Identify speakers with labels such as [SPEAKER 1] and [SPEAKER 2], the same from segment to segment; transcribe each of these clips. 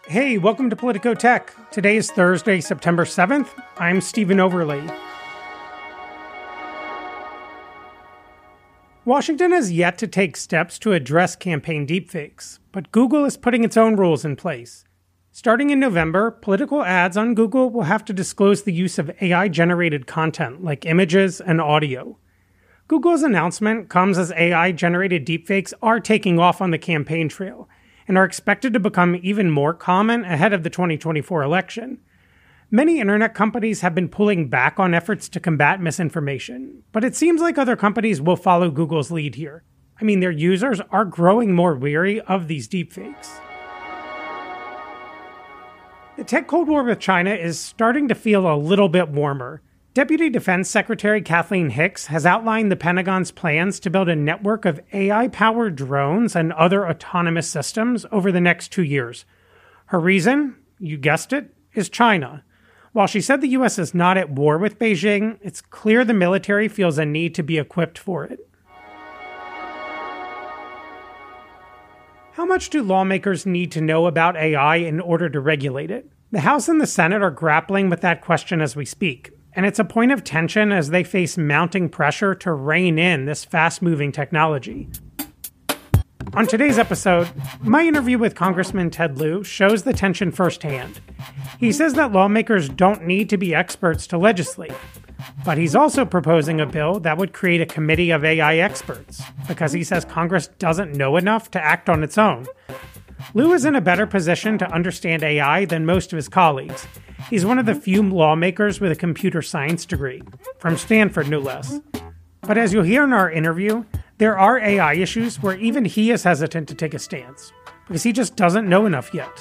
[SPEAKER 1] Hey, welcome to Politico Tech. Today is Thursday, September 7th. I'm Stephen Overley. Washington has yet to take steps to address campaign deepfakes, but Google is putting its own rules in place. Starting in November, political ads on Google will have to disclose the use of AI-generated content like images and audio. Google's announcement comes as AI-generated deepfakes are taking off on the campaign trail and are expected to become even more common ahead of the 2024 election. Many internet companies have been pulling back on efforts to combat misinformation, but it seems like other companies will follow Google's lead here. I mean, their users are growing more weary of these deepfakes. The tech Cold War with China is starting to feel a little bit warmer. Deputy Defense Secretary Kathleen Hicks has outlined the Pentagon's plans to build a network of AI-powered drones and other autonomous systems over the next 2 years. Her reason, you guessed it, is China. While she said the U.S. is not at war with Beijing, it's clear the military feels a need to be equipped for it. How much do lawmakers need to know about AI in order to regulate it? The House and the Senate are grappling with that question as we speak. And it's a point of tension as they face mounting pressure to rein in this fast-moving technology. On today's episode, my interview with Congressman Ted Lieu shows the tension firsthand. He says that lawmakers don't need to be experts to legislate, but he's also proposing a bill that would create a committee of AI experts, because he says Congress doesn't know enough to act on its own. Lieu is in a better position to understand AI than most of his colleagues. He's one of the few lawmakers with a computer science degree, from Stanford no less. But as you'll hear in our interview, there are AI issues where even he is hesitant to take a stance, because he just doesn't know enough yet.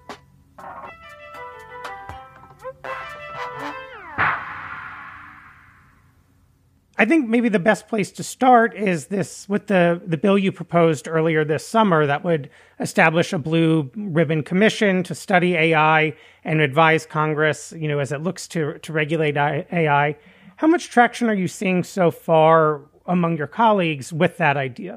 [SPEAKER 1] I think maybe the best place to start is this with the bill you proposed earlier this summer that would establish a blue ribbon commission to study AI and advise Congress, as it looks to regulate AI. How much traction are you seeing so far among your colleagues with that idea?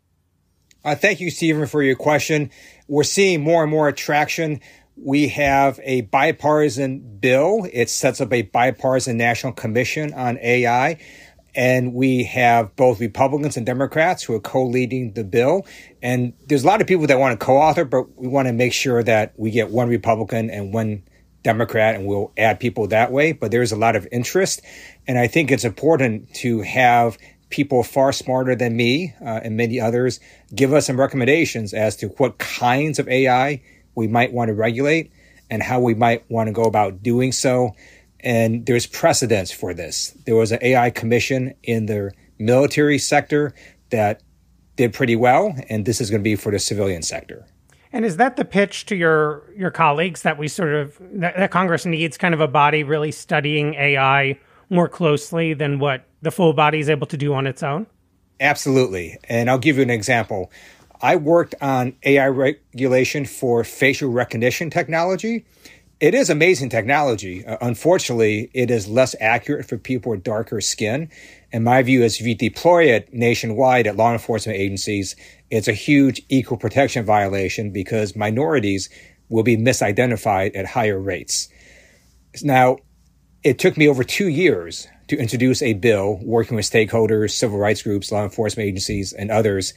[SPEAKER 2] Thank you, Stephen, for your question. We're seeing more and more traction. We have a bipartisan bill. It sets up a bipartisan national commission on AI. And we have both Republicans and Democrats who are co-leading the bill. And there's a lot of people that want to co-author, but we want to make sure that we get one Republican and one Democrat, and we'll add people that way. But there's a lot of interest. And I think it's important to have people far smarter than me and many others give us some recommendations as to what kinds of AI we might want to regulate and how we might want to go about doing so. And there's precedence for this. There was an AI commission in the military sector that did pretty well, and this is going to be for the civilian sector.
[SPEAKER 1] And is that the pitch to your colleagues that that Congress needs kind of a body really studying AI more closely than what the full body is able to do on its own?
[SPEAKER 2] Absolutely. And I'll give you an example. I worked on AI regulation for facial recognition technology. It is amazing technology. Unfortunately, it is less accurate for people with darker skin. And my view is if you deploy it nationwide at law enforcement agencies, it's a huge equal protection violation because minorities will be misidentified at higher rates. Now, it took me over 2 years to introduce a bill working with stakeholders, civil rights groups, law enforcement agencies, and others.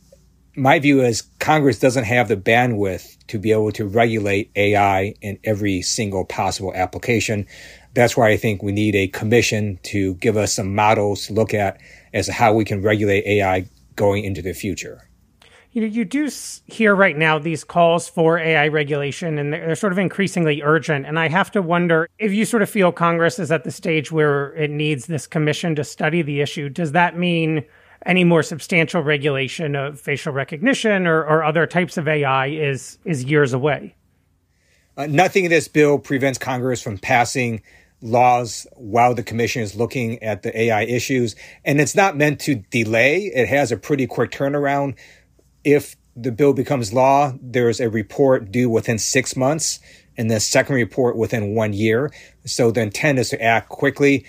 [SPEAKER 2] My view is Congress doesn't have the bandwidth to be able to regulate AI in every single possible application. That's why I think we need a commission to give us some models to look at as to how we can regulate AI going into the future.
[SPEAKER 1] You do hear right now these calls for AI regulation, and they're sort of increasingly urgent. And I have to wonder if you sort of feel Congress is at the stage where it needs this commission to study the issue. Does that mean any more substantial regulation of facial recognition or other types of AI is years away?
[SPEAKER 2] Nothing in this bill prevents Congress from passing laws while the commission is looking at the AI issues. And it's not meant to delay. It has a pretty quick turnaround. If the bill becomes law, there's a report due within 6 months and the second report within 1 year. So the intent is to act quickly.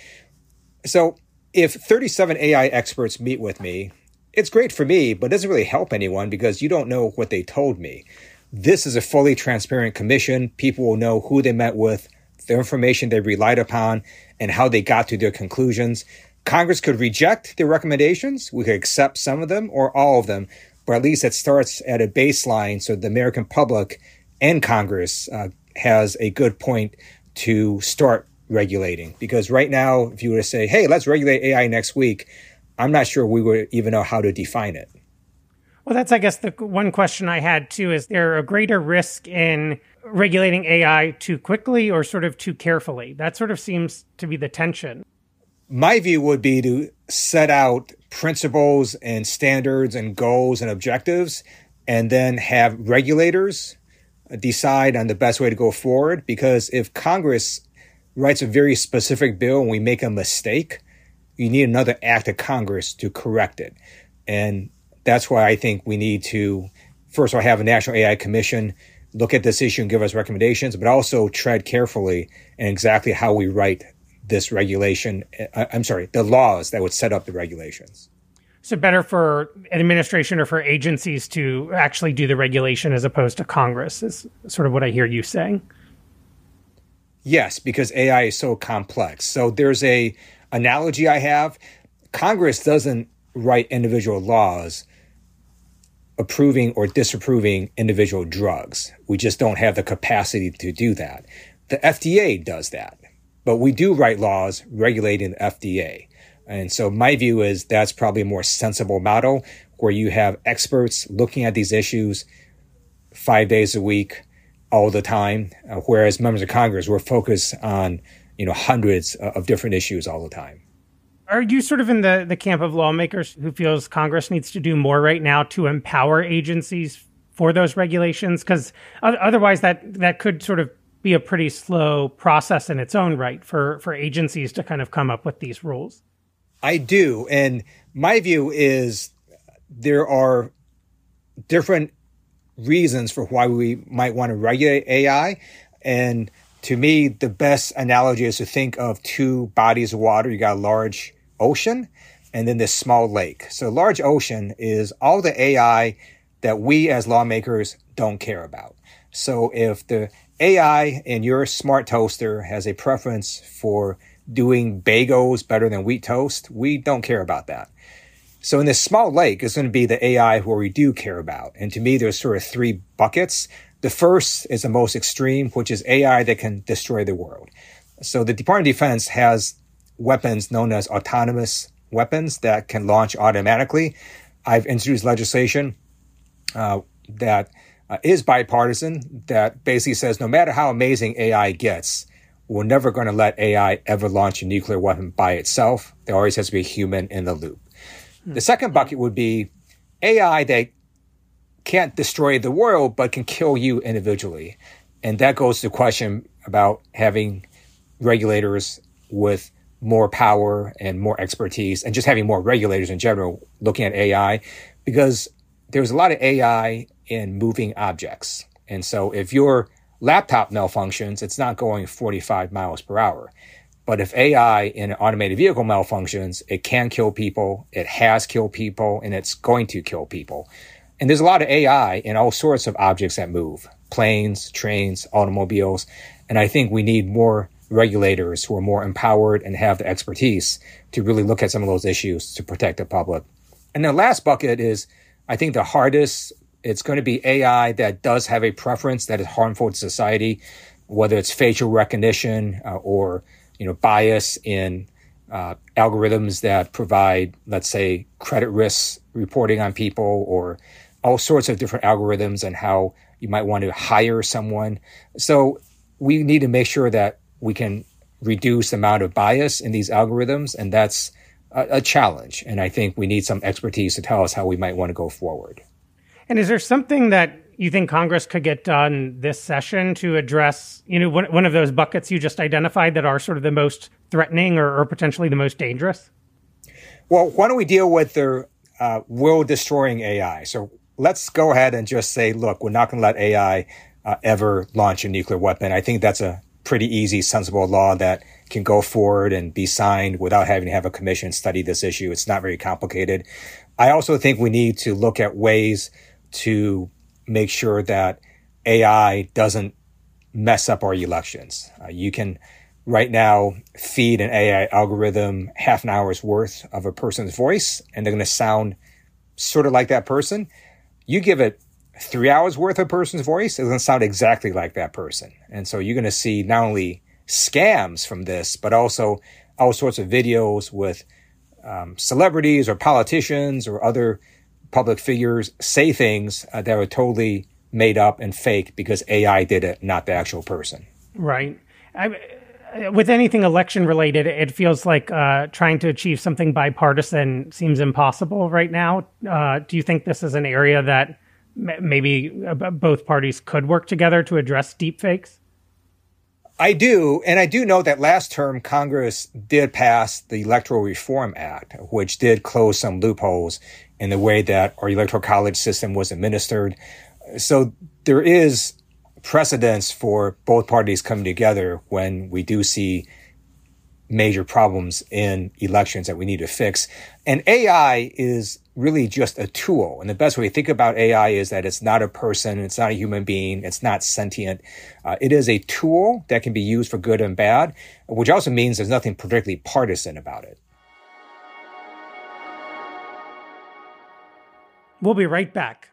[SPEAKER 2] So if 37 AI experts meet with me, it's great for me, but it doesn't really help anyone because you don't know what they told me. this is a fully transparent commission. People will know who they met with, the information they relied upon, and how they got to their conclusions. Congress could reject the recommendations. We could accept some of them or all of them, but at least it starts at a baseline so the American public and Congress has a good point to start regulating. Because right now, if you were to say, hey, let's regulate AI next week, I'm not sure we would even know how to define it.
[SPEAKER 1] Well, that's, I guess, the one question I had, too. Is there a greater risk in regulating AI too quickly or sort of too carefully? That sort of seems to be the tension.
[SPEAKER 2] My view would be to set out principles and standards and goals and objectives, and then have regulators decide on the best way to go forward. Because if Congress writes a very specific bill and we make a mistake, you need another act of Congress to correct it. And that's why I think we need to, first of all, have a National AI Commission look at this issue and give us recommendations, but also tread carefully in exactly how we write this regulation. The laws that would set up the regulations.
[SPEAKER 1] So better for an administration or for agencies to actually do the regulation as opposed to Congress is sort of what I hear you saying.
[SPEAKER 2] Yes, because AI is so complex. So there's a analogy I have. Congress doesn't write individual laws approving or disapproving individual drugs. We just don't have the capacity to do that. The FDA does that, but we do write laws regulating the FDA. And so my view is that's probably a more sensible model where you have experts looking at these issues 5 days a week, all the time, whereas members of Congress were focused on, hundreds of different issues all the time.
[SPEAKER 1] Are you sort of in the camp of lawmakers who feels Congress needs to do more right now to empower agencies for those regulations? Because otherwise that could sort of be a pretty slow process in its own right for agencies to kind of come up with these rules.
[SPEAKER 2] I do. And my view is there are different reasons for why we might want to regulate AI. And to me, the best analogy is to think of two bodies of water. You got a large ocean and then this small lake. So large ocean is all the AI that we as lawmakers don't care about. So if the AI in your smart toaster has a preference for doing bagels better than wheat toast, we don't care about that. So in this small lake is going to be the AI where we do care about. And to me, there's sort of three buckets. The first is the most extreme, which is AI that can destroy the world. So the Department of Defense has weapons known as autonomous weapons that can launch automatically. I've introduced legislation that is bipartisan that basically says no matter how amazing AI gets, we're never going to let AI ever launch a nuclear weapon by itself. There always has to be a human in the loop. The second bucket would be AI that can't destroy the world, but can kill you individually. And that goes to the question about having regulators with more power and more expertise and just having more regulators in general looking at AI, because there's a lot of AI in moving objects. And so if your laptop malfunctions, it's not going 45 miles per hour. But if AI in an automated vehicle malfunctions, it can kill people, it has killed people, and it's going to kill people. And there's a lot of AI in all sorts of objects that move, planes, trains, automobiles. And I think we need more regulators who are more empowered and have the expertise to really look at some of those issues to protect the public. And the last bucket is, I think the hardest, it's going to be AI that does have a preference that is harmful to society, whether it's facial recognition or bias in algorithms that provide, let's say, credit risk reporting on people, or all sorts of different algorithms and how you might want to hire someone. So we need to make sure that we can reduce the amount of bias in these algorithms, and that's a challenge. And I think we need some expertise to tell us how we might want to go forward.
[SPEAKER 1] And is there something that you think Congress could get done this session to address, one of those buckets you just identified that are sort of the most threatening or potentially the most dangerous?
[SPEAKER 2] Well, why don't we deal with the world-destroying AI? So let's go ahead and just say, look, we're not going to let AI ever launch a nuclear weapon. I think that's a pretty easy, sensible law that can go forward and be signed without having to have a commission study this issue. It's not very complicated. I also think we need to look at ways to make sure that AI doesn't mess up our elections. You can right now feed an AI algorithm half an hour's worth of a person's voice, and they're going to sound sort of like that person. You give it 3 hours worth of a person's voice, it's going to sound exactly like that person. And so you're going to see not only scams from this, but also all sorts of videos with celebrities or politicians or other public figures say things that are totally made up and fake because AI did it, not the actual person.
[SPEAKER 1] Right. With anything election related, it feels like trying to achieve something bipartisan seems impossible right now. Do you think this is an area that maybe both parties could work together to address deepfakes?
[SPEAKER 2] I do. And I do know that last term, Congress did pass the Electoral Reform Act, which did close some loopholes in the way that our electoral college system was administered. So there is precedence for both parties coming together when we do see major problems in elections that we need to fix. And AI is really just a tool. And the best way to think about AI is that it's not a person, it's not a human being, it's not sentient. It is a tool that can be used for good and bad, which also means there's nothing particularly partisan about it.
[SPEAKER 1] We'll be right back.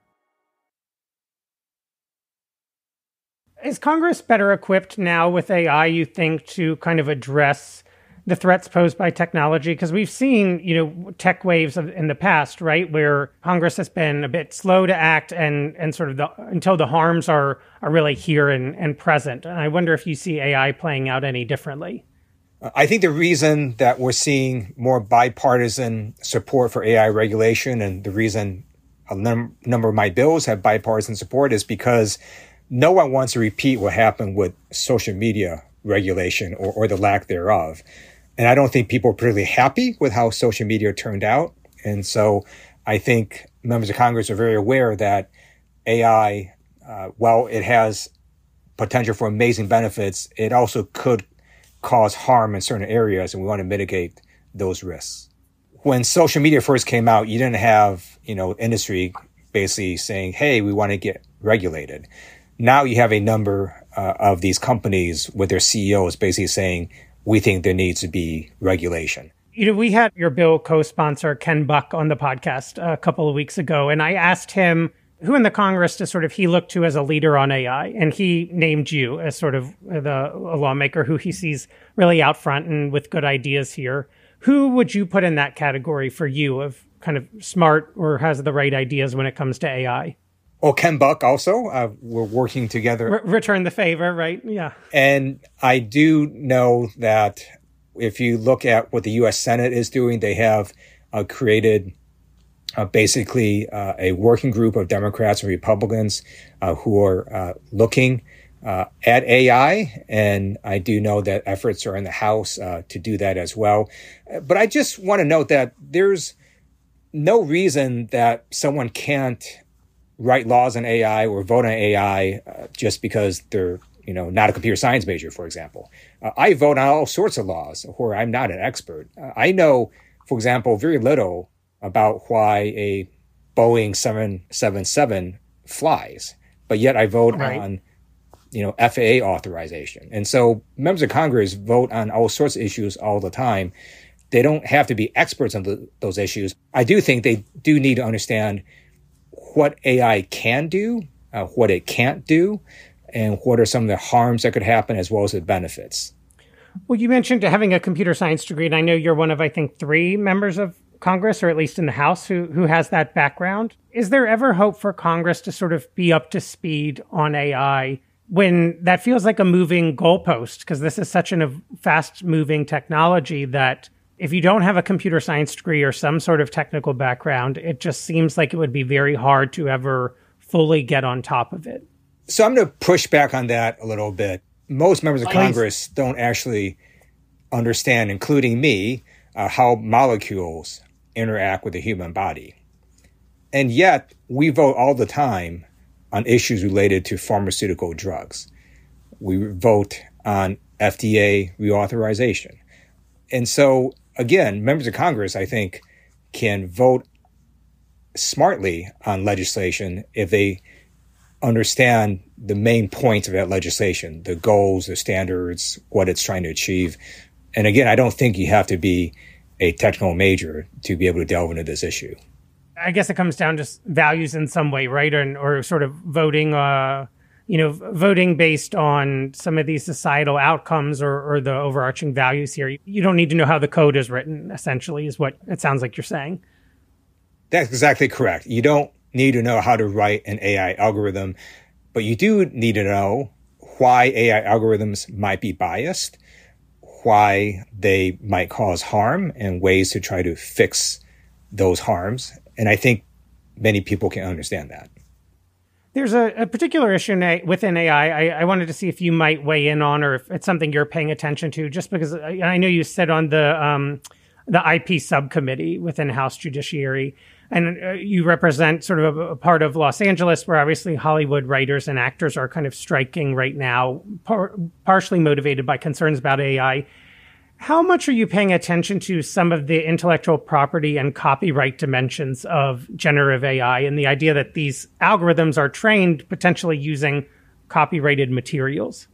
[SPEAKER 1] Is Congress better equipped now with AI, you think, to kind of address the threats posed by technology? Because we've seen, tech waves in the past, right, where Congress has been a bit slow to act and sort of until the harms are really here and present. And I wonder if you see AI playing out any differently.
[SPEAKER 2] I think the reason that we're seeing more bipartisan support for AI regulation and the reason a number of my bills have bipartisan support is because no one wants to repeat what happened with social media regulation or the lack thereof. And I don't think people are particularly happy with how social media turned out. And so I think members of Congress are very aware that AI, while it has potential for amazing benefits, it also could cause harm in certain areas, and we want to mitigate those risks. When social media first came out, you didn't have, industry basically saying, hey, we want to get regulated. Now you have a number of these companies with their CEOs basically saying, we think there needs to be regulation.
[SPEAKER 1] We had your bill co-sponsor, Ken Buck, on the podcast a couple of weeks ago, and I asked him who in the Congress he looked to as a leader on AI, and he named you as sort of a lawmaker who he sees really out front and with good ideas here. Who would you put in that category for you of kind of smart or has the right ideas when it comes to AI?
[SPEAKER 2] Oh, Ken Buck also. We're working together.
[SPEAKER 1] Return the favor, right? Yeah.
[SPEAKER 2] And I do know that if you look at what the U.S. Senate is doing, they have created basically a working group of Democrats and Republicans who are looking at AI. And I do know that efforts are in the House to do that as well. But I just want to note that there's no reason that someone can't write laws on AI or vote on AI just because they're not a computer science major, for example. I vote on all sorts of laws where I'm not an expert. I know, for example, very little about why a Boeing 777 flies, but yet I vote on, FAA authorization. And so members of Congress vote on all sorts of issues all the time. They don't have to be experts on those issues. I do think they do need to understand what AI can do, what it can't do, and what are some of the harms that could happen as well as the benefits.
[SPEAKER 1] Well, you mentioned having a computer science degree, and I know you're one of, I think, 3 members of Congress, or at least in the House, who has that background. Is there ever hope for Congress to sort of be up to speed on AI when that feels like a moving goalpost? Because this is such a fast-moving technology that if you don't have a computer science degree or some sort of technical background, it just seems like it would be very hard to ever fully get on top of it.
[SPEAKER 2] So I'm going to push back on that a little bit. Most members of Congress don't actually understand, including me, how molecules interact with the human body. And yet we vote all the time on issues related to pharmaceutical drugs. We vote on FDA reauthorization. And so, again, members of Congress, I think, can vote smartly on legislation if they understand the main points of that legislation, the goals, the standards, what it's trying to achieve. And again, I don't think you have to be a technical major to be able to delve into this issue.
[SPEAKER 1] I guess it comes down to values in some way, right? Or sort of voting, voting based on some of these societal outcomes or the overarching values here. You don't need to know how the code is written, essentially, is what it sounds like you're saying.
[SPEAKER 2] That's exactly correct. You don't need to know how to write an AI algorithm, but you do need to know why AI algorithms might be biased, why they might cause harm, and ways to try to fix those harms. And I think many people can understand that.
[SPEAKER 1] There's a particular issue within AI I wanted to see if you might weigh in on, or if it's something you're paying attention to, just because I know you sit on the IP subcommittee within House Judiciary, and you represent sort of a part of Los Angeles where obviously Hollywood writers and actors are kind of striking right now, partially motivated by concerns about AI. How much are you paying attention to some of the intellectual property and copyright dimensions of generative AI and the idea that these algorithms are trained potentially using copyrighted materials?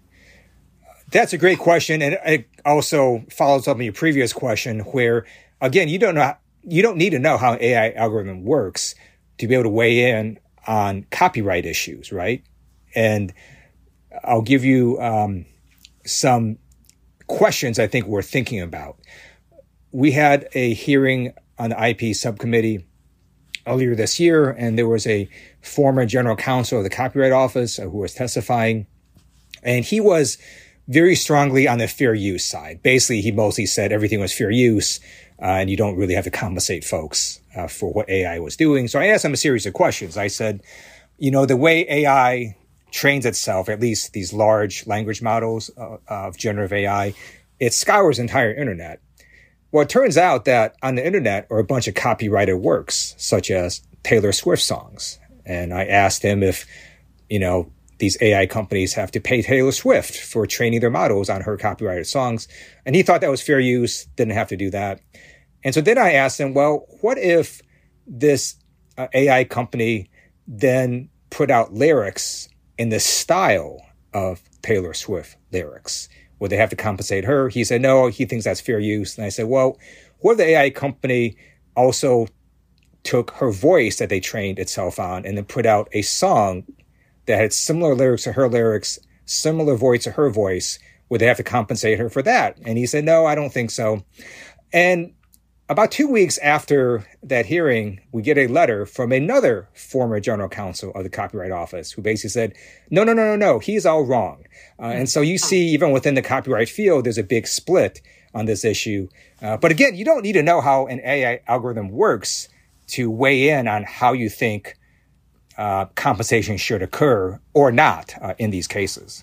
[SPEAKER 2] That's a great question. And it also follows up on your previous question where, again, you don't need to know how an AI algorithm works to be able to weigh in on copyright issues, right? And I'll give you some questions I think we're thinking about. We had a hearing on the IP subcommittee earlier this year, and there was a former general counsel of the Copyright Office who was testifying, and he was very strongly on the fair use side. Basically, he mostly said everything was fair use, and you don't really have to compensate folks for what AI was doing. So I asked him a series of questions. I said, the way AI trains itself, at least these large language models of generative AI, it scours the entire internet. Well, it turns out that on the internet are a bunch of copyrighted works, such as Taylor Swift songs. And I asked him if, these AI companies have to pay Taylor Swift for training their models on her copyrighted songs. And he thought that was fair use, didn't have to do that. And so then I asked him, well, what if this AI company then put out lyrics in the style of Taylor Swift lyrics? Would they have to compensate her? He said, no, he thinks that's fair use. And I said, well, what if the AI company also took her voice that they trained itself on and then put out a song that had similar lyrics to her lyrics, similar voice to her voice? Would they have to compensate her for that? And he said, no, I don't think so. And about 2 weeks after that hearing, we get a letter from another former general counsel of the Copyright Office who basically said, no, he's all wrong. And so you see, even within the copyright field, there's a big split on this issue. But again, you don't need to know how an AI algorithm works to weigh in on how you think compensation should occur or not in these cases.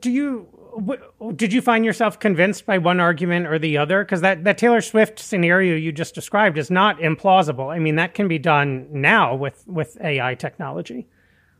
[SPEAKER 2] Did you find yourself convinced by one argument or the other? Because that Taylor Swift scenario you just described is not implausible. I mean, that can be done now with AI technology.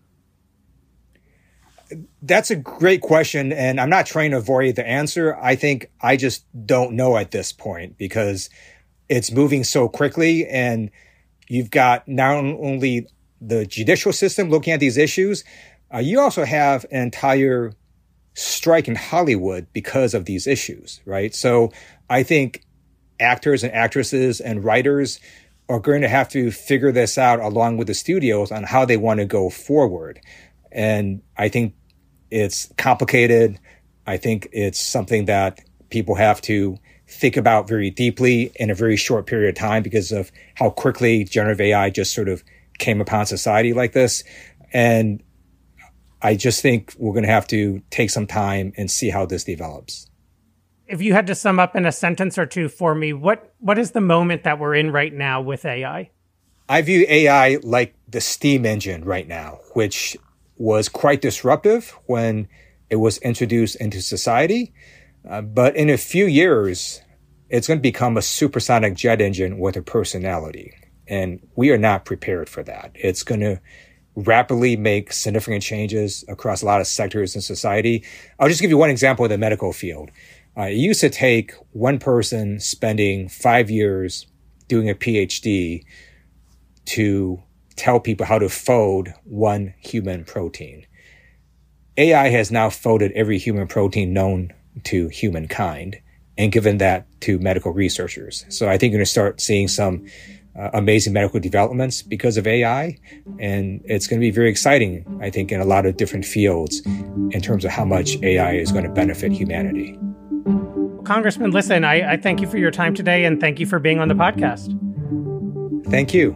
[SPEAKER 2] That's a great question, and I'm not trying to avoid the answer. I think I just don't know at this point because it's moving so quickly, and you've got not only the judicial system looking at these issues, you also have an entire strike in Hollywood because of these issues, right? So I think actors and actresses and writers are going to have to figure this out along with the studios on how they want to go forward. And I think it's complicated. I think it's something that people have to think about very deeply in a very short period of time because of how quickly generative AI just sort of came upon society like this. And I just think we're going to have to take some time and see how this develops.
[SPEAKER 1] If you had to sum up in a sentence or two for me, what is the moment that we're in right now with AI?
[SPEAKER 2] I view AI like the steam engine right now, which was quite disruptive when it was introduced into society. But in a few years, it's going to become a supersonic jet engine with a personality. And we are not prepared for that. It's going to rapidly make significant changes across a lot of sectors in society. I'll just give you one example in the medical field. It used to take one person spending 5 years doing a PhD to tell people how to fold one human protein. AI has now folded every human protein known to humankind and given that to medical researchers. So I think you're going to start seeing some amazing medical developments because of AI. And it's going to be very exciting, I think, in a lot of different fields in terms of how much AI is going to benefit humanity.
[SPEAKER 1] Congressman, listen, I thank you for your time today, and thank you for being on the podcast.
[SPEAKER 2] Thank you.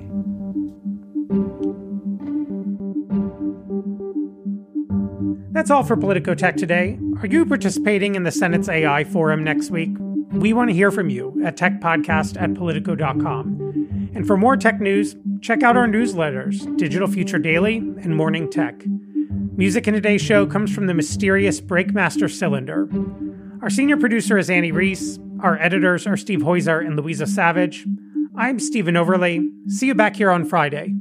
[SPEAKER 1] That's all for Politico Tech today. Are you participating in the Senate's AI Forum next week? We want to hear from you at techpodcast@politico.com. And for more tech news, check out our newsletters, Digital Future Daily and Morning Tech. Music in today's show comes from the mysterious Breakmaster Cylinder. Our senior producer is Annie Reese. Our editors are Steve Heuser and Louisa Savage. I'm Stephen Overley. See you back here on Friday.